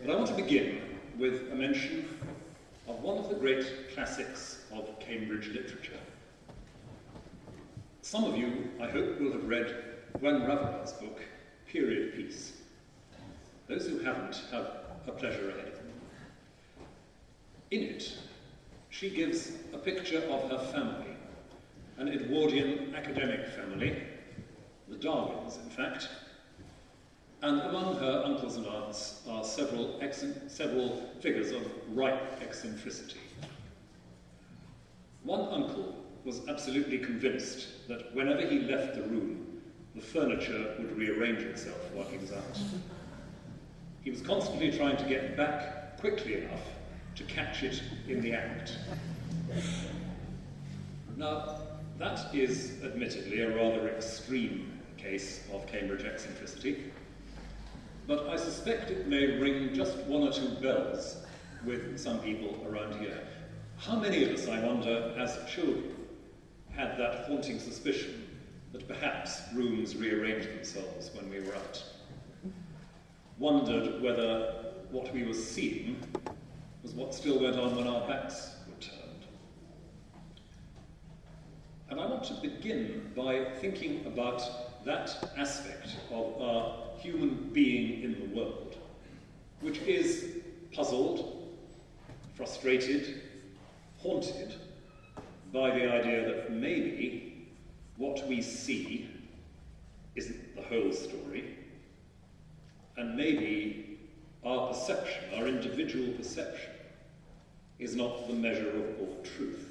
But I want to begin with a mention of one of the great classics of Cambridge literature. Some of you, I hope, will have read Gwen Ravelar's book, Period Piece. Those who haven't have a pleasure ahead of them. In it, she gives a picture of her family, an Edwardian academic family, the Darwins, in fact, and among her uncles and aunts are several figures of ripe eccentricity. One uncle was absolutely convinced that whenever he left the room, the furniture would rearrange itself while he was out. He was constantly trying to get back quickly enough to catch it in the act. Now, that is admittedly a rather extreme case of Cambridge eccentricity, but I suspect it may ring just one or two bells with some people around here. How many of us, I wonder, as children, had that haunting suspicion that perhaps rooms rearranged themselves when we were out? Wondered whether what we were seeing was what still went on when our backs were turned. And I want to begin by thinking about that aspect of our human being in the world, which is puzzled, frustrated, haunted by the idea that maybe what we see isn't the whole story, and maybe our perception, our individual perception, is not the measure of all truth.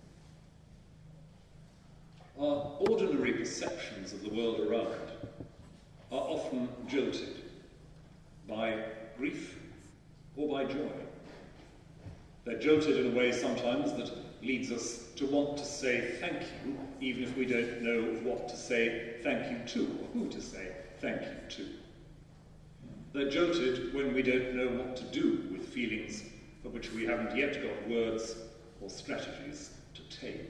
Our ordinary perceptions of the world around are often jolted by grief or by joy. They're jolted in a way sometimes that leads us to want to say thank you, even if we don't know what to say thank you to, or who to say thank you to. They're jolted when we don't know what to do with feelings for which we haven't yet got words or strategies to tame.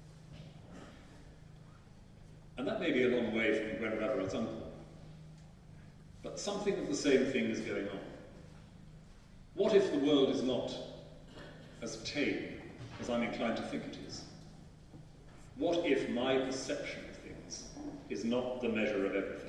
And that may be a long way from Gwen Ravelar's uncle, but something of the same thing is going on. What if the world is not as tame as I'm inclined to think it is? What if my perception of things is not the measure of everything?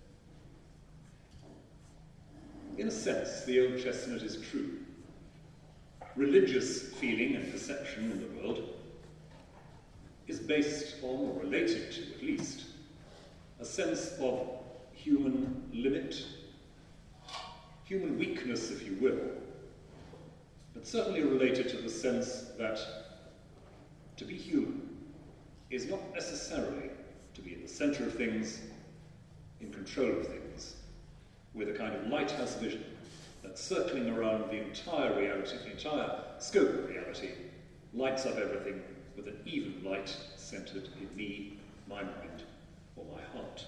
In a sense, the old chestnut is true. Religious feeling and perception in the world is based on, or related to at least, a sense of human limit, human weakness, if you will, but certainly related to the sense that to be human is not necessarily to be in the centre of things, in control of things, with a kind of lighthouse vision that circling around the entire reality, the entire scope of reality, lights up everything with an even light centred in me, my mind, or my heart.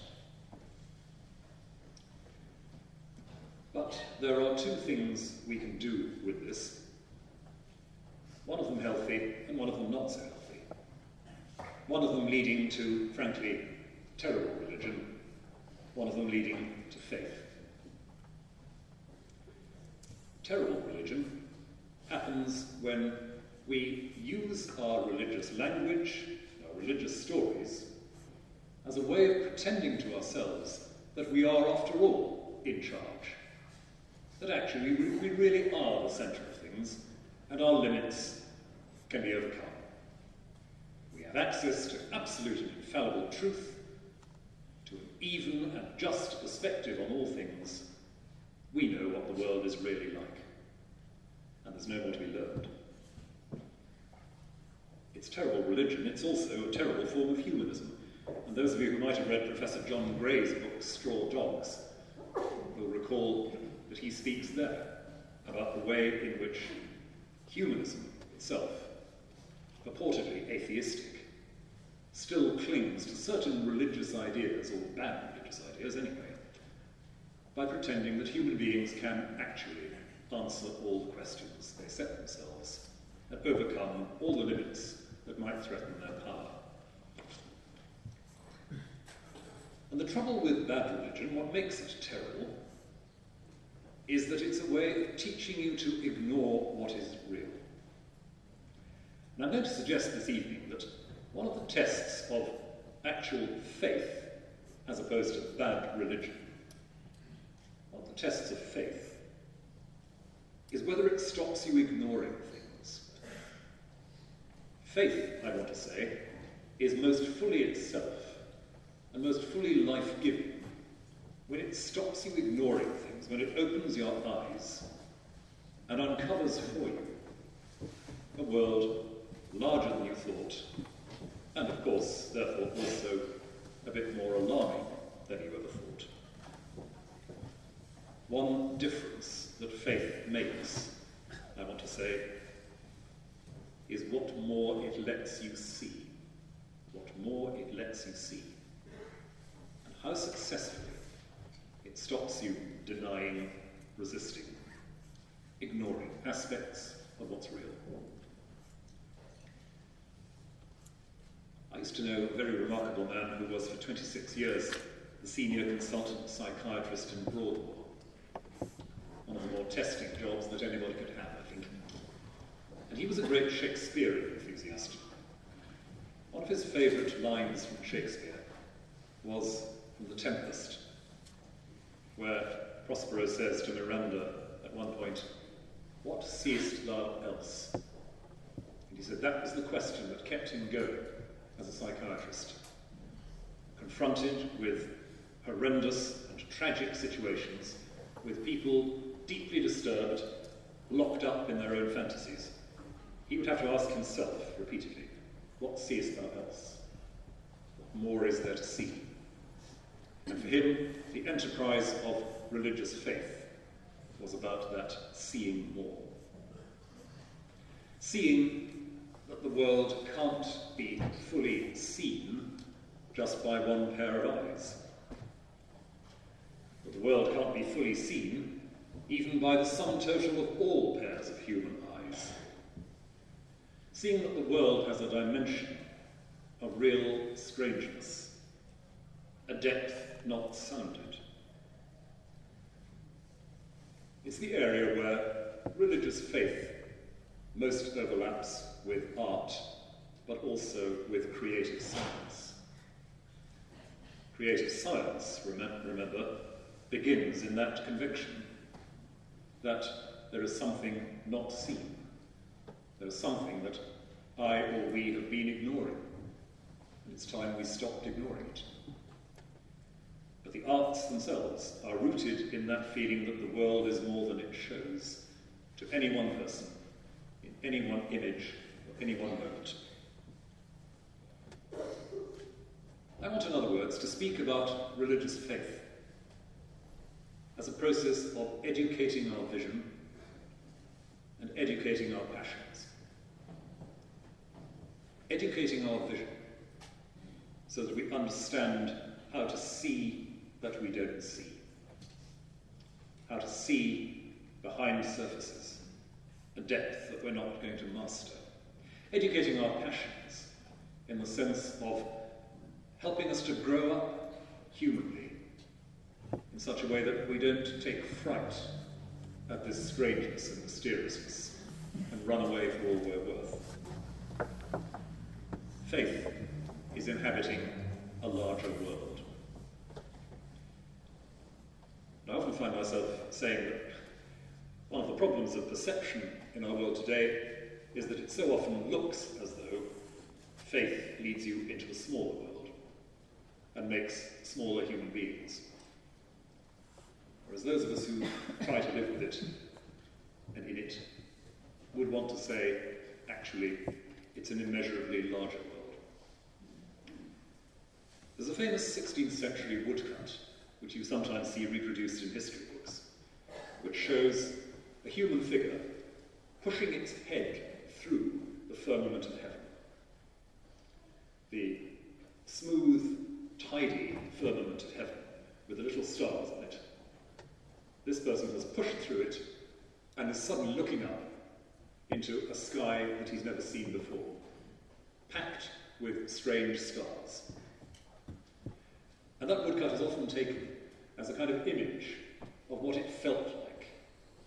But there are two things we can do with this, one of them healthy and one of them not so healthy. One of them leading to, frankly, terrible religion, one of them leading to faith. Terrible religion happens when we use our religious language, our religious stories, as a way of pretending to ourselves that we are, after all, in charge. That actually we really are the centre of things, and our limits can be overcome. We have access to absolute and infallible truth, to an even and just perspective on all things. We know what the world is really like, and there's no more to be learned. It's terrible religion, it's also a terrible form of humanism. And those of you who might have read Professor John Gray's book, Straw Dogs, will recall that he speaks there about the way in which humanism itself, purportedly atheistic, still clings to certain religious ideas, or bad religious ideas anyway, by pretending that human beings can actually answer all the questions they set themselves and overcome all the limits that might threaten their power. And the trouble with bad religion, what makes it terrible, is that it's a way of teaching you to ignore what is real. And I'm going to suggest this evening that one of the tests of actual faith, as opposed to bad religion, one of the tests of faith, is whether it stops you ignoring things. Faith, I want to say, is most fully itself and most fully life-giving when it stops you ignoring things, when it opens your eyes and uncovers for you a world larger than you thought, and of course, therefore, also a bit more alarming than you ever thought. One difference that faith makes, I want to say, is what more it lets you see. What more it lets you see. And how successfully it stops you denying, resisting, ignoring aspects of what's real. I used to know a very remarkable man who was for 26 years the senior consultant psychiatrist in Broadmoor. One of the more testing jobs that anybody could have, I think. And he was a great Shakespearean enthusiast. One of his favourite lines from Shakespeare was from The Tempest, where Prospero says to Miranda at one point, "What seest thou else?" And he said that was the question that kept him going as a psychiatrist, confronted with horrendous and tragic situations, with people deeply disturbed, locked up in their own fantasies. He would have to ask himself repeatedly, what seest thou else? What more is there to see? And for him, the enterprise of religious faith was about that seeing more. Seeing that the world can't be fully seen just by one pair of eyes. That the world can't be fully seen even by the sum total of all pairs of human eyes. Seeing that the world has a dimension of real strangeness, a depth not sounded. It's the area where religious faith most overlaps with art, but also with creative science. Creative science, remember, begins in that conviction that there is something not seen. There is something that I or we have been ignoring, and it's time we stopped ignoring it. But the arts themselves are rooted in that feeling that the world is more than it shows to any one person, in any one image, or any one moment. I want, in other words, to speak about religious faith as a process of educating our vision and educating our passions. Educating our vision so that we understand how to see that we don't see. How to see behind surfaces, a depth that we're not going to master. Educating our passions in the sense of helping us to grow up humanly in such a way that we don't take fright at this strangeness and mysteriousness and run away for all we're worth. Faith is inhabiting a larger world. I often find myself saying that one of the problems of perception in our world today is that it so often looks as though faith leads you into a smaller world and makes smaller human beings. Whereas those of us who try to live with it and in it would want to say, actually, it's an immeasurably larger world. There's a famous 16th century woodcut, which you sometimes see reproduced in history books, which shows a human figure pushing its head through the firmament of heaven. The smooth, tidy firmament of heaven with the little stars on it. This person has pushed through it and is suddenly looking up into a sky that he's never seen before, packed with strange stars. And that woodcut is often taken as a kind of image of what it felt like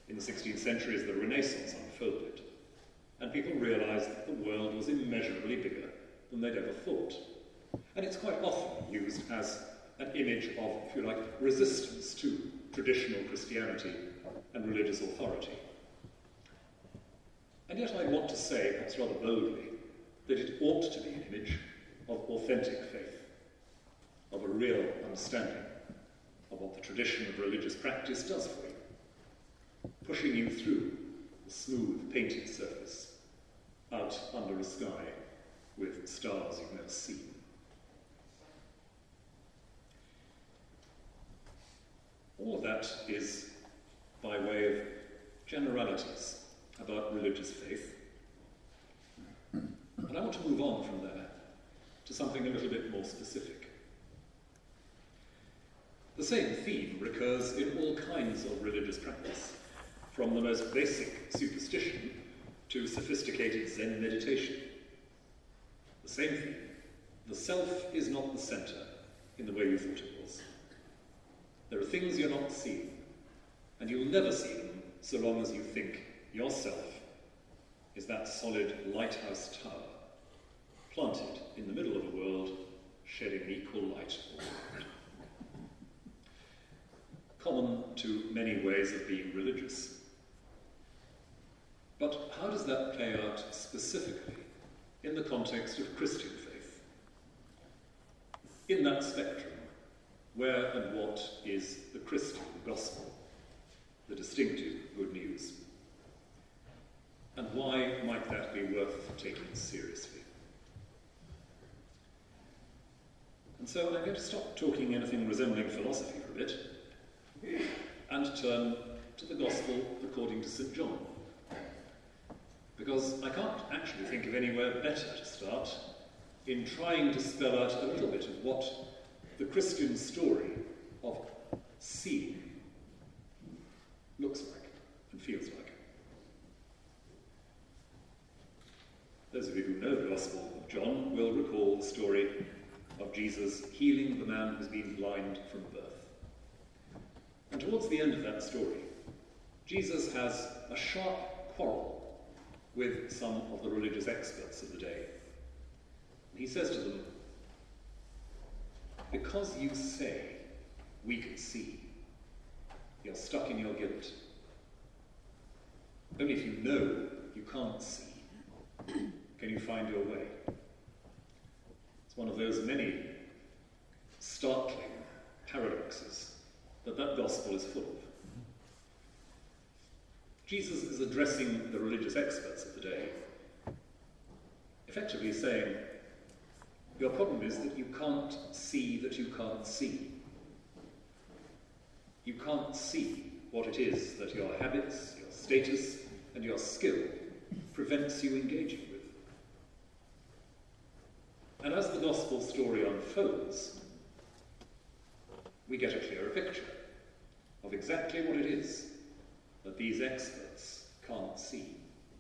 In the 16th century, as the Renaissance unfolded, and people realised that the world was immeasurably bigger than they'd ever thought. And it's quite often used as an image of, if you like, resistance to traditional Christianity and religious authority. And yet I want to say, perhaps rather boldly, that it ought to be an image of authentic faith, of a real understanding of what the tradition of religious practice does for you, pushing you through the smooth, painted surface, out under a sky with stars you've never seen. All of that is by way of generalities about religious faith. And I want to move on from there to something a little bit more specific. The same theme recurs in all kinds of religious practice, from the most basic superstition to sophisticated Zen meditation. The same theme. The self is not the centre in the way you thought it was. There are things you're not seeing, and you'll never see them so long as you think yourself is that solid lighthouse tower planted in the middle of a world shedding equal light all around. Common to many ways of being religious. But how does that play out specifically in the context of Christian faith? In that spectrum, where and what is the Christian gospel, the distinctive good news? And why might that be worth taking seriously? And so I'm going to stop talking anything resembling philosophy for a bit and turn to the Gospel according to St. John. Because I can't actually think of anywhere better to start in trying to spell out a little bit of what the Christian story of seeing looks like and feels like. Those of you who know the Gospel of John will recall the story of Jesus healing the man who's been blind from birth. And towards the end of that story, Jesus has a sharp quarrel with some of the religious experts of the day. He says to them, "Because you say we can see, you're stuck in your guilt. Only if you know you can't see, can you find your way." It's one of those many startling paradoxes that gospel is full of. Jesus is addressing the religious experts of the day, effectively saying, your problem is that you can't see that you can't see. You can't see what it is that your habits, your status, and your skill prevents you engaging with. And as the gospel story unfolds, we get a clearer picture of exactly what it is that these experts can't see.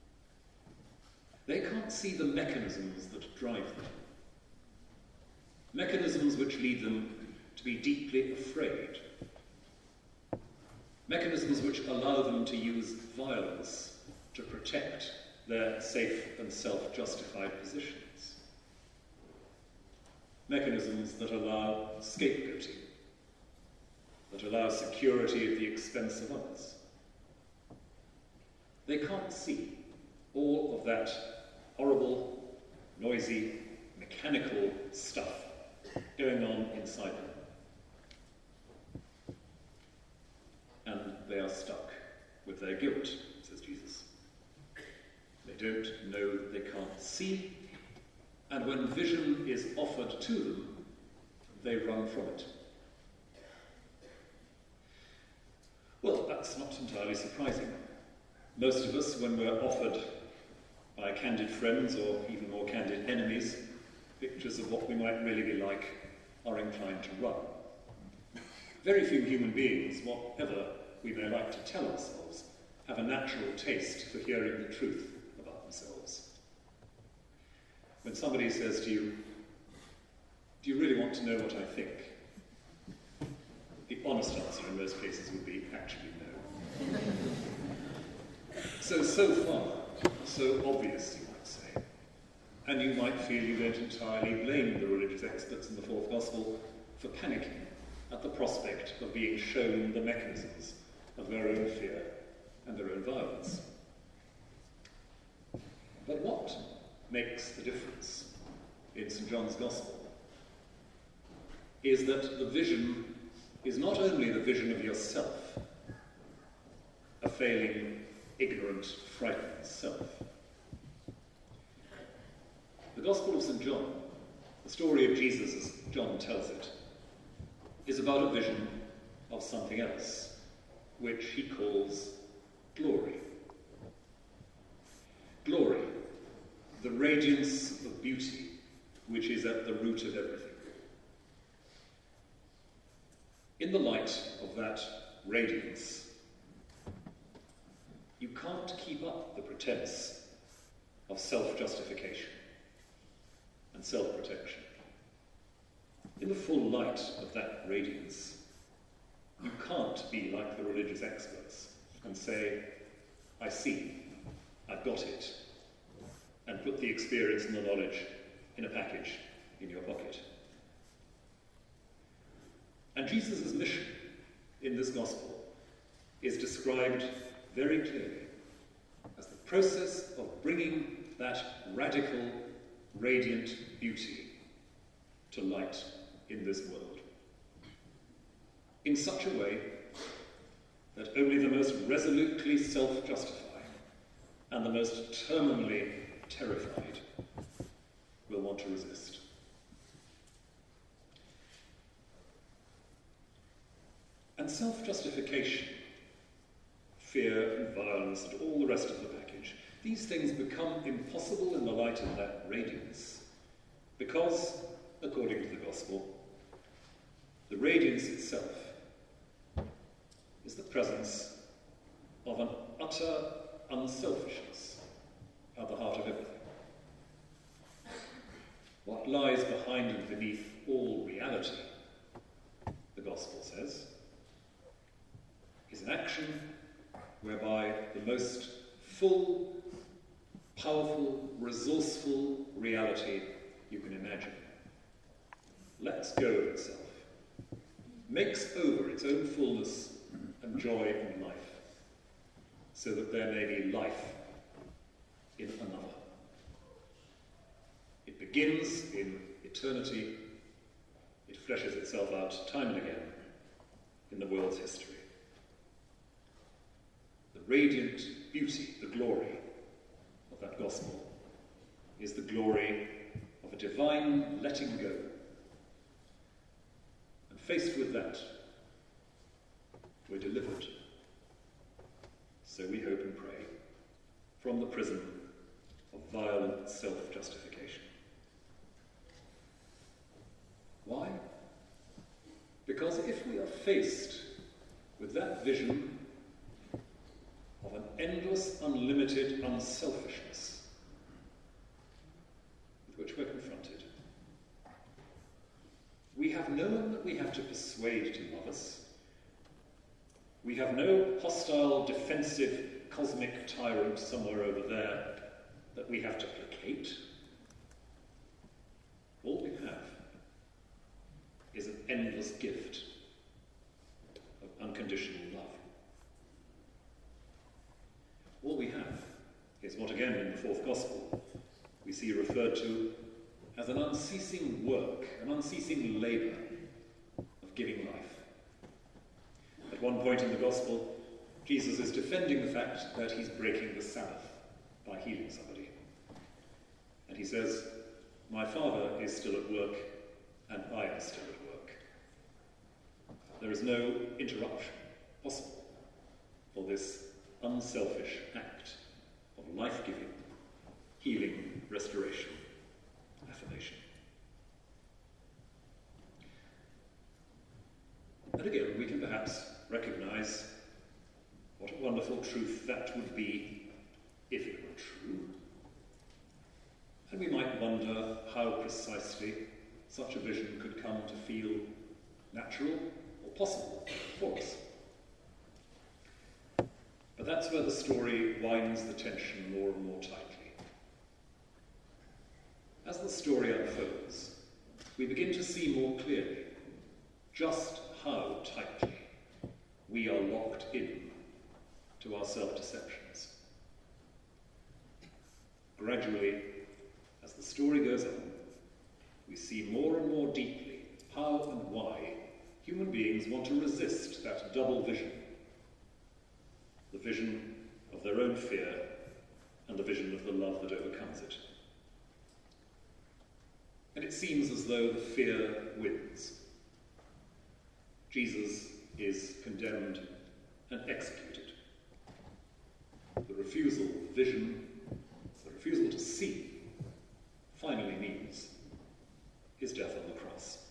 They can't see the mechanisms that drive them. Mechanisms which lead them to be deeply afraid. Mechanisms which allow them to use violence to protect their safe and self-justified positions. Mechanisms that allow scapegoating, that allow security at the expense of others. They can't see all of that horrible, noisy, mechanical stuff going on inside them. And they are stuck with their guilt, says Jesus. They don't know that they can't see, and when vision is offered to them, they run from it. Well, that's not entirely surprising. Most of us, when we're offered by candid friends or even more candid enemies pictures of what we might really be like, are inclined to run. Very few human beings, whatever we may like to tell ourselves, have a natural taste for hearing the truth about themselves. When somebody says to you, "Do you really want to know what I think?" the honest answer in most cases would be, actually no. So far, so obvious, you might say. And you might feel you don't entirely blame the religious experts in the fourth gospel for panicking at the prospect of being shown the mechanisms of their own fear and their own violence. But what makes the difference in St. John's Gospel is that the vision is not only the vision of yourself, a failing, ignorant, frightened self. The Gospel of St. John, the story of Jesus as John tells it, is about a vision of something else, which he calls glory. Glory, the radiance of beauty, which is at the root of everything. In the light of that radiance, you can't keep up the pretense of self-justification and self-protection. In the full light of that radiance, you can't be like the religious experts and say, I see, I've got it, and put the experience and the knowledge in a package in your pocket. And Jesus' mission in this gospel is described very clearly as the process of bringing that radical, radiant beauty to light in this world, in such a way that only the most resolutely self-justifying and the most terminally terrified will want to resist. And self-justification, fear and violence and all the rest of the package, these things become impossible in the light of that radiance because, according to the gospel, the radiance itself is the presence of an utter unselfishness at the heart of everything. What lies behind and beneath all reality, the gospel says, is an action whereby the most full, powerful, resourceful reality you can imagine lets go of itself, makes over its own fullness and joy and life, so that there may be life in another. It begins in eternity, it fleshes itself out time and again in the world's history. The radiant beauty, the glory of that gospel is the glory of a divine letting go. And faced with that, we're delivered. So we hope and pray from the prison of violent self-justification. Why? Because if we are faced with that vision of an endless, unlimited unselfishness with which we're confronted, we have no one that we have to persuade to love us. We have no hostile, defensive, cosmic tyrant somewhere over there that we have to placate. All we have is an endless gift of unconditional love. All we have is what, again, in the fourth gospel, we see referred to as an unceasing work, an unceasing labour of giving life. At one point in the gospel, Jesus is defending the fact that he's breaking the Sabbath by healing somebody. And he says, my Father is still at work, and I am still at work. There is no interruption possible for this unselfish act of life-giving, healing, restoration, affirmation. And again, we can perhaps recognise what a wonderful truth that would be if it were true. And we might wonder how precisely such a vision could come to feel natural or possible for us. But that's where the story winds the tension more and more tightly. As the story unfolds, we begin to see more clearly just how tightly we are locked in to our self-deceptions. Gradually, as the story goes on, we see more and more deeply how and why human beings want to resist that double vision. The vision of their own fear and the vision of the love that overcomes it. And it seems as though the fear wins. Jesus is condemned and executed. The refusal of vision, the refusal to see, finally means his death on the cross.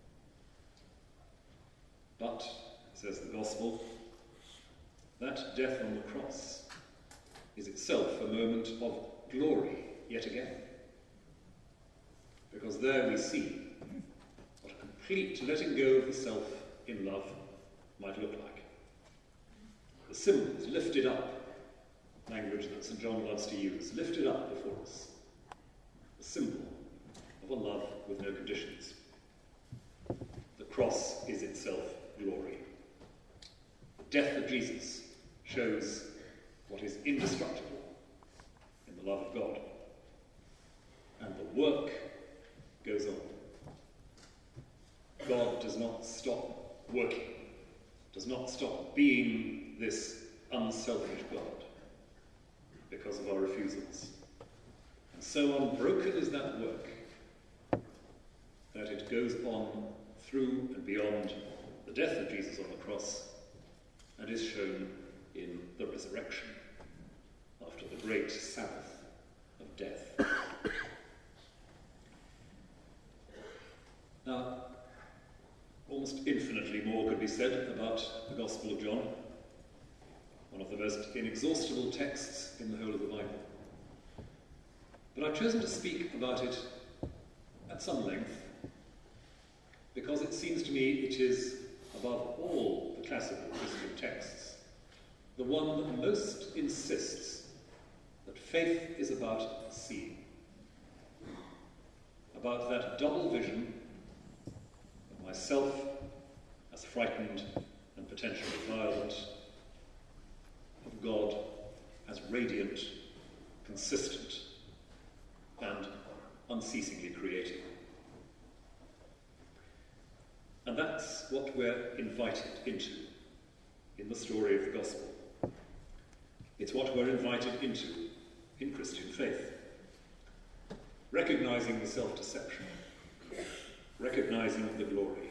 But, says the Gospel, that death on the cross is itself a moment of glory yet again. Because there we see what a complete letting go of the self in love might look like. The symbol is lifted up, language that St. John loves to use, lifted up before us. The symbol of a love with no conditions. The cross is itself glory. The death of Jesus shows what is indestructible in the love of God. And the work goes on. God does not stop working, does not stop being this unselfish God because of our refusals. And so unbroken is that work that it goes on through and beyond the death of Jesus on the cross and is shown in the resurrection after the great Sabbath of death. Now, almost infinitely more could be said about the Gospel of John, one of the most inexhaustible texts in the whole of the Bible. But I've chosen to speak about it at some length because it seems to me it is, above all the classical Christian texts, the one that most insists that faith is about seeing, about that double vision of myself as frightened and potentially violent, of God as radiant, consistent, and unceasingly creating. And that's what we're invited into in the story of the Gospel. It's what we're invited into in Christian faith. Recognizing the self-deception, recognizing the glory.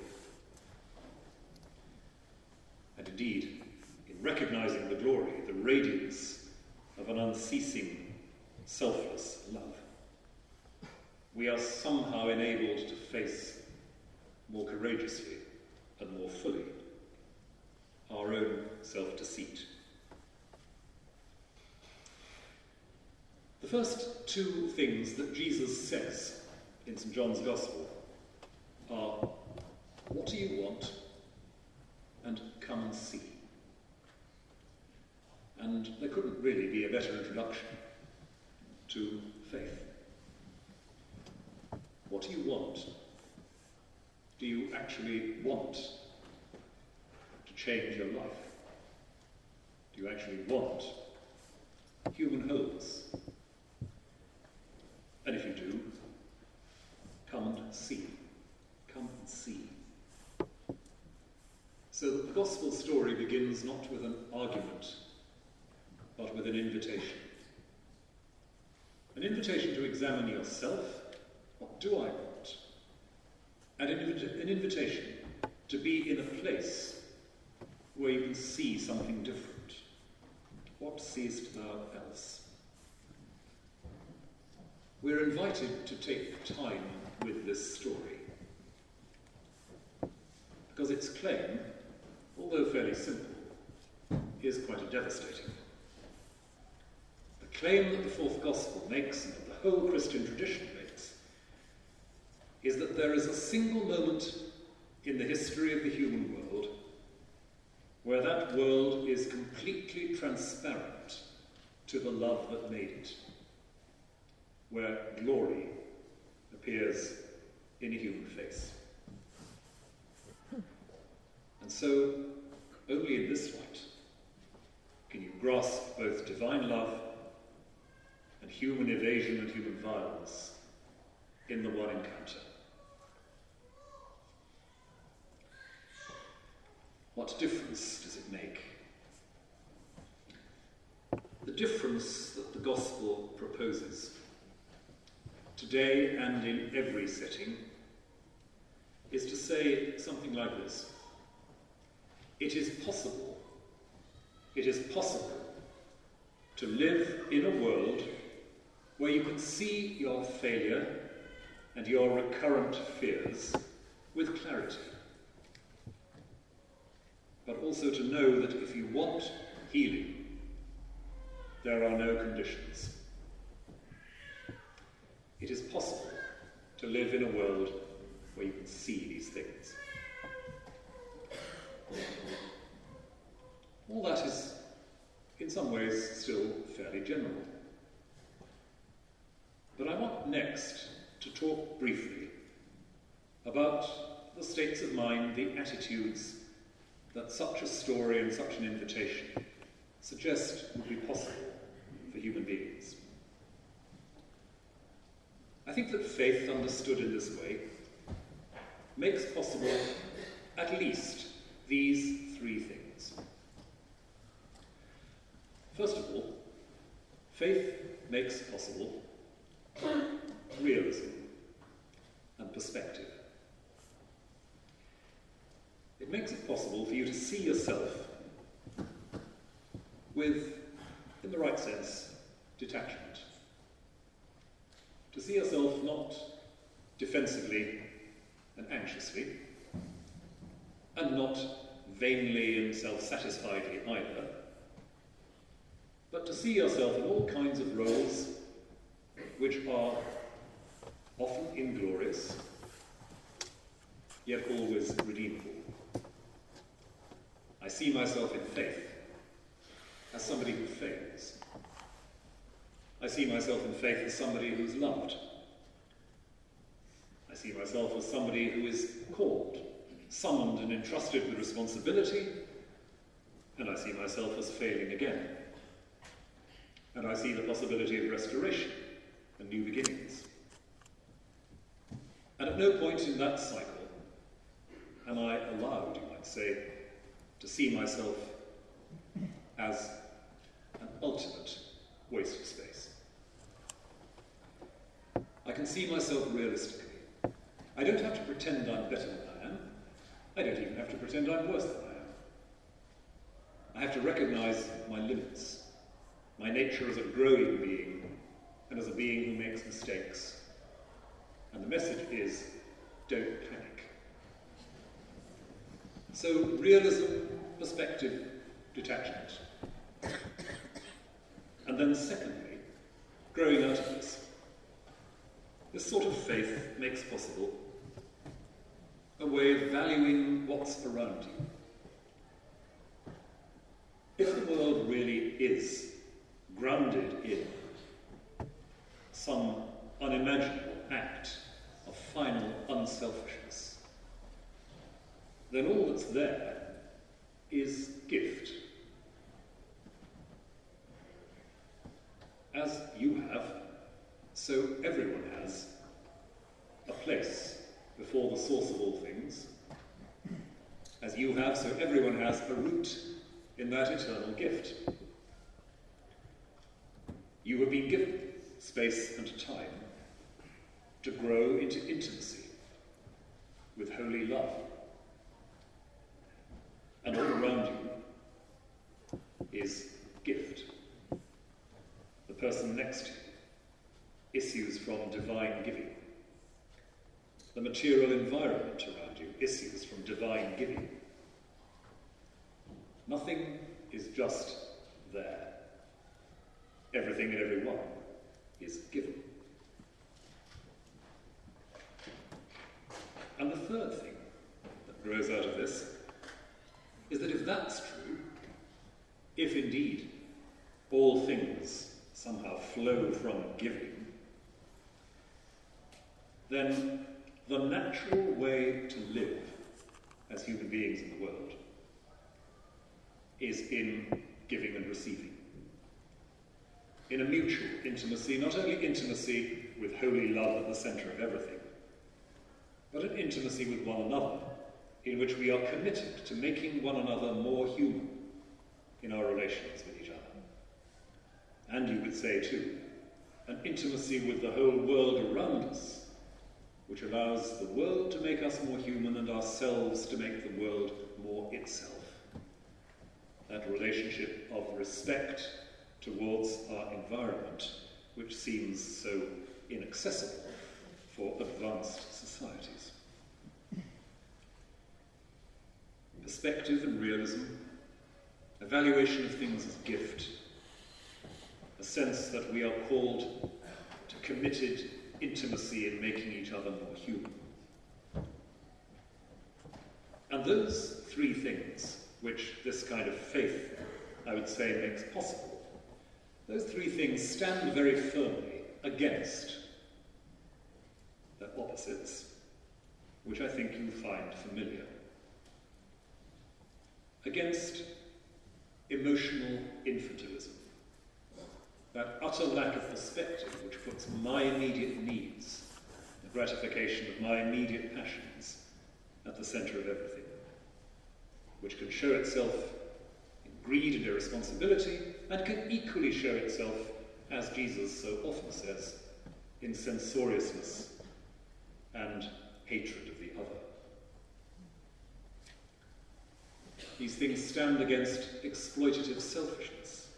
And indeed, in recognizing the glory, the radiance of an unceasing, selfless love, we are somehow enabled to face more courageously and more fully our own self-deceit. The first two things that Jesus says in St. John's Gospel are, "What do you want?" and "Come and see." And there couldn't really be a better introduction to faith. What do you want? Do you actually want to change your life? Do you actually want human wholeness? And if you do, come and see. Come and see. So the Gospel story begins not with an argument, but with an invitation. An invitation to examine yourself. What do I want? And an invitation to be in a place where you can see something different. What seest thou else? We're invited to take time with this story because its claim, although fairly simple, is quite a devastating. The claim that the fourth Gospel makes and that the whole Christian tradition makes is that there is a single moment in the history of the human world where that world is completely transparent to the love that made it, where glory appears in a human face. And so, only in this light can you grasp both divine love and human evasion and human violence in the one encounter. What difference does it make? The difference that the gospel proposes, today and in every setting, is to say something like this. It is possible to live in a world where you can see your failure and your recurrent fears with clarity, but also to know that if you want healing, there are no conditions. It is possible to live in a world where you can see these things. All that is, in some ways, still fairly general. But I want next to talk briefly about the states of mind, the attitudes that such a story and such an invitation suggest would be possible for human beings. I think that faith understood in this way makes possible at least these three things. First of all, faith makes possible realism and perspective. It makes it possible for you to see yourself with, in the right sense, detachment. To see yourself not defensively and anxiously, and not vainly and self-satisfiedly either, but to see yourself in all kinds of roles which are often inglorious, yet always redeemable. I see myself in faith as somebody who fails. I see myself in faith as somebody who's loved. I see myself as somebody who is called, summoned and entrusted with responsibility, and I see myself as failing again. And I see the possibility of restoration and new beginnings. And at no point in that cycle am I allowed, you might say, to see myself as an ultimate waste of space. I can see myself realistically. I don't have to pretend I'm better than I am. I don't even have to pretend I'm worse than I am. I have to recognize my limits, my nature as a growing being, and as a being who makes mistakes. And the message is, don't panic. So, realism, perspective, detachment. And then secondly, growing out of this. This sort of faith makes possible a way of valuing what's around you. If the world really is grounded in some unimaginable act of final unselfishness, then all that's there is gift. As you have, so everyone has a place before the source of all things. As you have, so everyone has a root in that eternal gift. You have been given space and time to grow into intimacy with holy love. And all around you is gift. The person next to you issues from divine giving. The material environment around you issues from divine giving. Nothing is just there. Everything and everyone is given. And the third thing that grows out of this is that if that's true, if indeed all things somehow flow from giving, then the natural way to live as human beings in the world is in giving and receiving. In a mutual intimacy, not only intimacy with holy love at the centre of everything, but an intimacy with one another in which we are committed to making one another more human in our relations with each other. And you could say, too, an intimacy with the whole world around us, which allows the world to make us more human and ourselves to make the world more itself. That relationship of respect towards our environment, which seems so inaccessible for advanced societies. Perspective and realism, evaluation of things as gift, a sense that we are called to committed intimacy in making each other more human. And those three things, which this kind of faith, I would say, makes possible, those three things stand very firmly against their opposites, which I think you'll find familiar. Against emotional infantilism, that utter lack of perspective which puts my immediate needs, the gratification of my immediate passions, at the centre of everything, which can show itself in greed and irresponsibility, and can equally show itself, as Jesus so often says, in censoriousness and hatred of the other. These things stand against exploitative selfishness,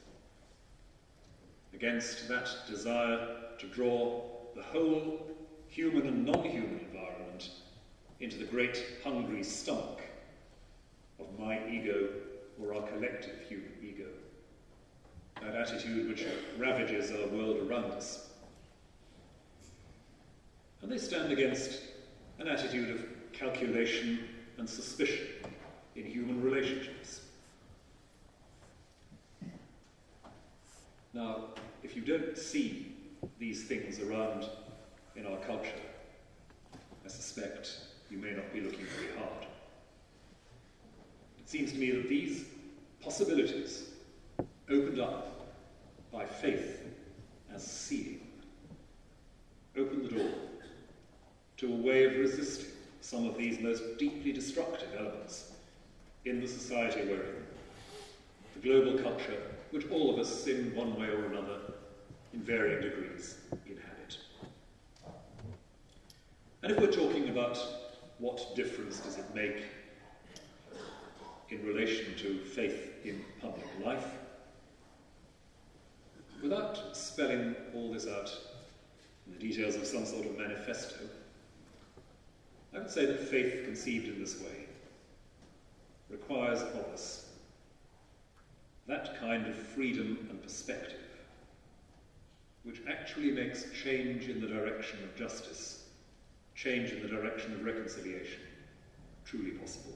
against that desire to draw the whole human and non-human environment into the great hungry stomach of my ego or our collective human ego. That attitude which ravages our world around us. And they stand against an attitude of calculation and suspicion in human relationships. Now, if you don't see these things around in our culture, I suspect you may not be looking very hard. It seems to me that these possibilities, opened up by faith as seeing, open the door to a way of resisting some of these most deeply destructive elements in the society we're in, the global culture which all of us, in one way or another, in varying degrees, inhabit. And if we're talking about what difference does it make in relation to faith in public life, without spelling all this out in the details of some sort of manifesto, I would say that faith conceived in this way requires of us that kind of freedom and perspective which actually makes change in the direction of justice, change in the direction of reconciliation, truly possible.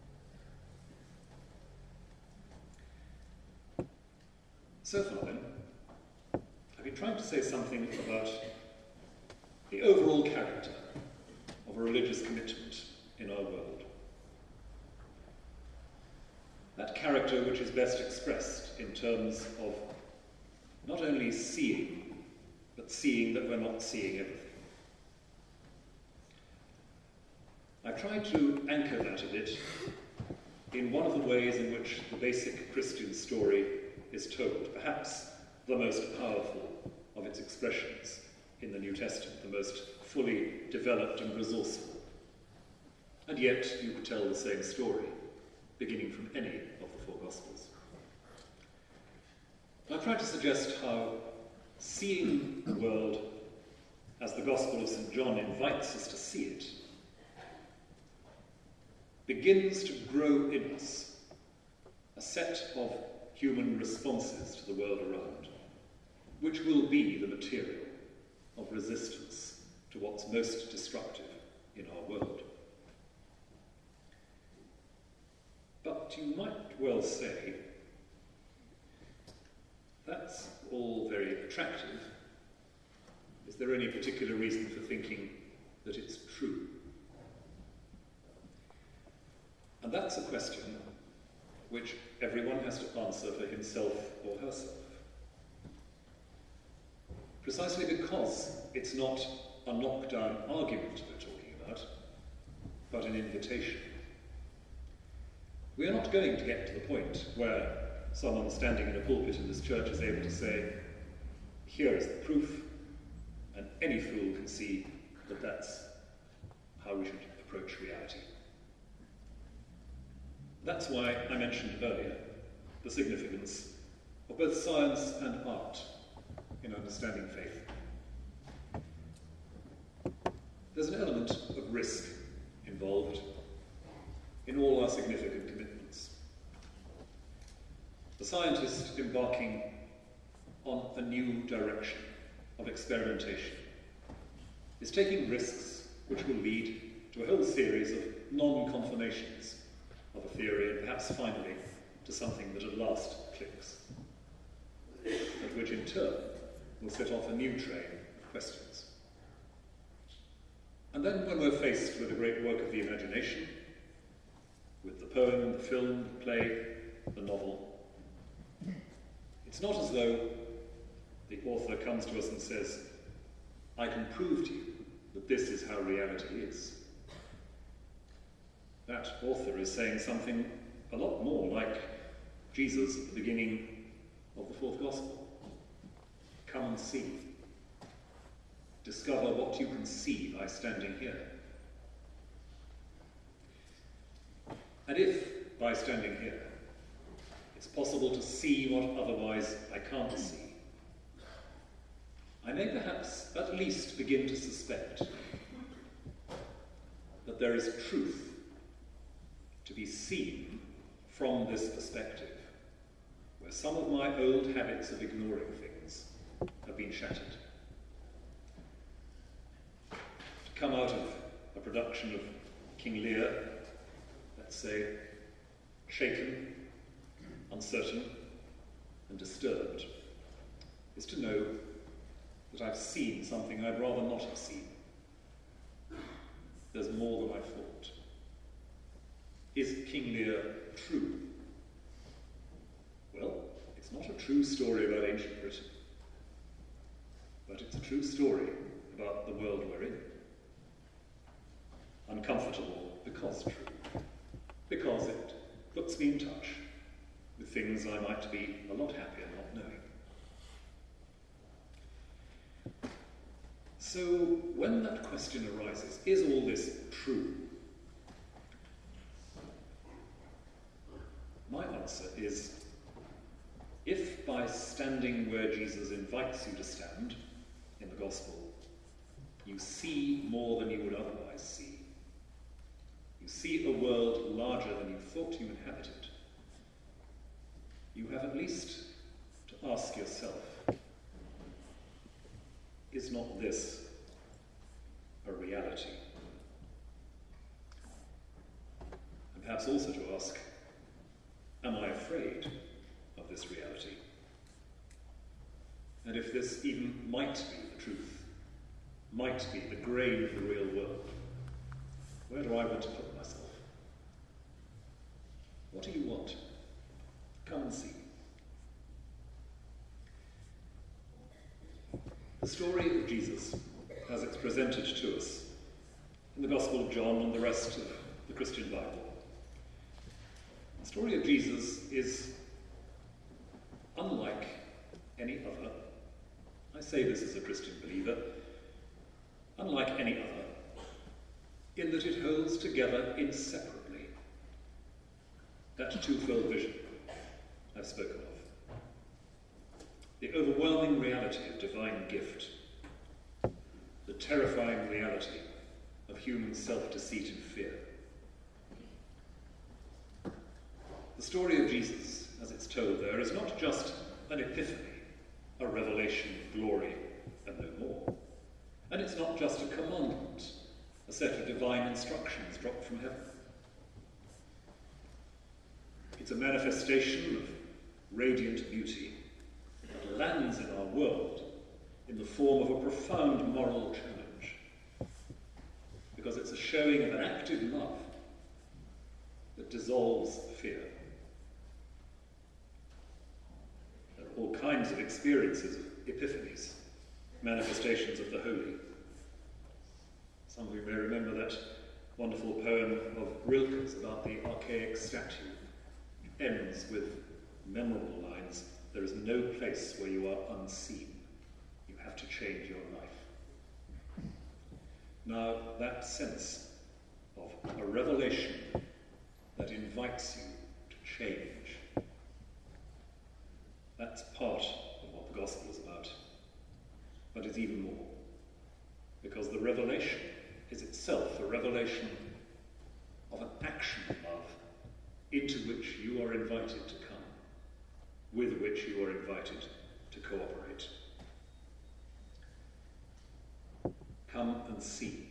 So far then, I've been trying to say something about the overall character of a religious commitment in our world. That character which is best expressed in terms of not only seeing, but seeing that we're not seeing everything. I've tried to anchor that a bit in one of the ways in which the basic Christian story is told, perhaps the most powerful of its expressions in the New Testament, the most fully developed and resourceful. And yet you could tell the same story, beginning from any of the four Gospels. I've tried to suggest how seeing the world as the Gospel of St. John invites us to see it begins to grow in us a set of human responses to the world around, which will be the material of resistance to what's most destructive in our world. But you might well say That's all very attractive. Is there any particular reason for thinking that it's true? And that's a question which everyone has to answer for himself or herself. Precisely because it's not a knockdown argument we're talking about, but an invitation. We are not going to get to the point where someone standing in a pulpit in this church is able to say, here is the proof, and any fool can see that that's how we should approach reality. That's why I mentioned earlier the significance of both science and art in understanding faith. There's an element of risk involved in all our significant commitments. The scientist embarking on a new direction of experimentation is taking risks which will lead to a whole series of non-confirmations of a theory, and perhaps finally to something that at last clicks, and which in turn will set off a new train of questions. And then when we're faced with a great work of the imagination, with the poem, the film, the play, the novel, it's not as though the author comes to us and says, I can prove to you that this is how reality is. That author is saying something a lot more like Jesus at the beginning of the fourth gospel. Come and see. Discover what you can see by standing here. And if, by standing here, it's possible to see what otherwise I can't see, I may perhaps at least begin to suspect that there is truth to be seen from this perspective, where some of my old habits of ignoring things have been shattered. To come out of a production of King Lear, let's say, shaken, uncertain, and disturbed, is to know that I've seen something I'd rather not have seen. There's more than I thought. Is King Lear true? Well, it's not a true story about ancient Britain, but it's a true story about the world we're in. Uncomfortable because true, because it puts me in touch with things I might be a lot happier not knowing. So when that question arises, is all this true? My answer is, if by standing where Jesus invites you to stand in the gospel, you see more than you would otherwise see, you see a world larger than you thought you inhabited, you have at least to ask yourself, is not this a reality? And perhaps also to ask, am I afraid of this reality? And if this even might be the truth, might be the grain of the real world, where do I want to put myself? What do you want? Come and see. The story of Jesus, as it's presented to us in the Gospel of John and the rest of the Christian Bible, the story of Jesus is unlike any other. I say this as a Christian believer, unlike any other, in that it holds together inseparably that twofold vision I've spoken of. The overwhelming reality of divine gift, the terrifying reality of human self-deceit and fear. The story of Jesus, as it's told there, is not just an epiphany, a revelation of glory and no more. And it's not just a commandment, a set of divine instructions dropped from heaven. It's a manifestation of radiant beauty that lands in our world in the form of a profound moral challenge, because it's a showing of an active love that dissolves fear. There are all kinds of experiences of epiphanies, manifestations of the holy. Some of you may remember that wonderful poem of Rilke's about the archaic statue. It ends with memorable lines, "There is no place where you are unseen. You have to change your life." Now, that sense of a revelation that invites you to change, that's part of what the gospel is about. But it's even more, because the revelation is itself a revelation of an action love into which you are invited to come, with which you are invited to cooperate. Come and see.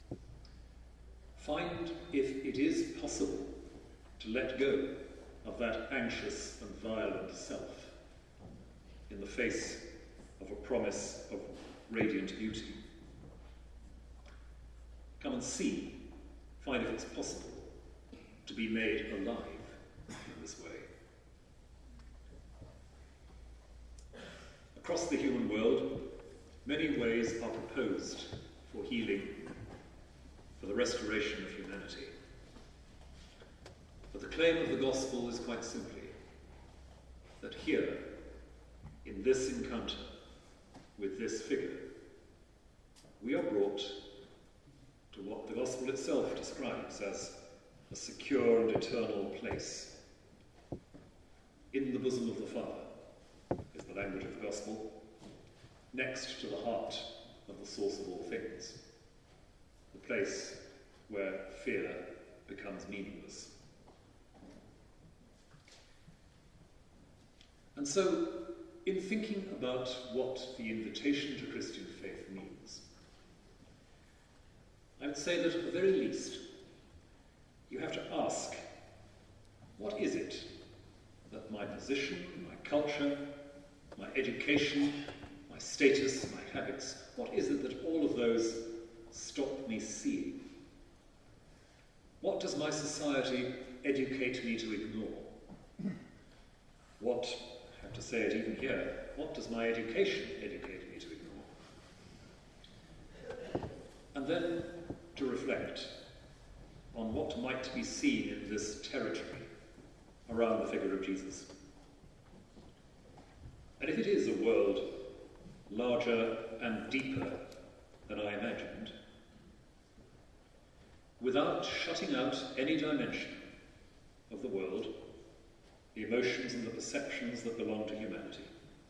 Find if it is possible to let go of that anxious and violent self in the face of a promise of radiant beauty. Come and see, find if it's possible to be made alive in this way. Across the human world, many ways are proposed for healing, for the restoration of humanity. But the claim of the gospel is quite simply that here, in this encounter with this figure, we are brought to what the gospel itself describes as a secure and eternal place. In the bosom of the Father is the language of the gospel, next to the heart of the source of all things, the place where fear becomes meaningless. And so, in thinking about what the invitation to Christian faith means, I would say that at the very least, you have to ask, what is it that my position, my culture, my education, my status, my habits, what is it that all of those stop me seeing? What does my society educate me to ignore? What, I have to say it even here, what does my education educate me to ignore? And then to reflect on what might be seen in this territory around the figure of Jesus. And if it is a world larger and deeper than I imagined, without shutting out any dimension of the world, the emotions and the perceptions that belong to humanity,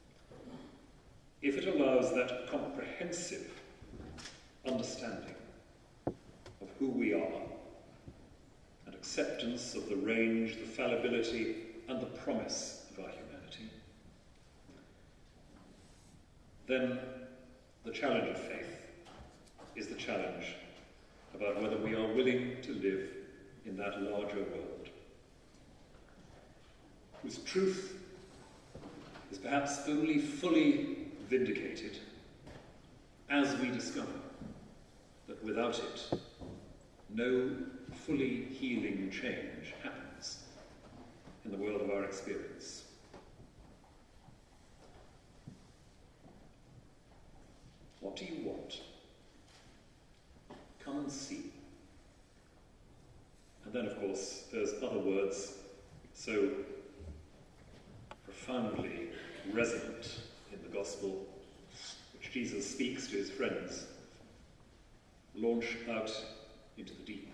if it allows that comprehensive understanding of who we are, and acceptance of the range, the fallibility, and the promise of our humanity, then the challenge of faith is the challenge about whether we are willing to live in that larger world, whose truth is perhaps only fully vindicated as we discover that without it, no fully healing change happens in the world of our experience. What do you want? Come and see. And then, of course, there's other words so profoundly resonant in the gospel, which Jesus speaks to his friends. Launch out into the deep.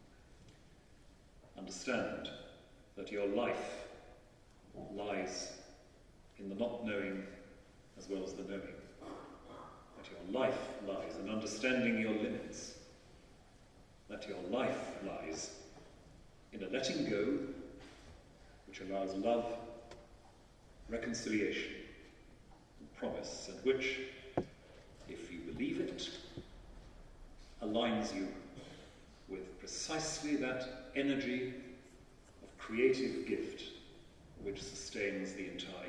Understand that your life lies in the not knowing as well as the knowing. That your life lies in understanding your limits. That your life lies in a letting go which allows love, reconciliation, and promise, and which, if you believe it, aligns you with precisely that energy of creative gift which sustains the entire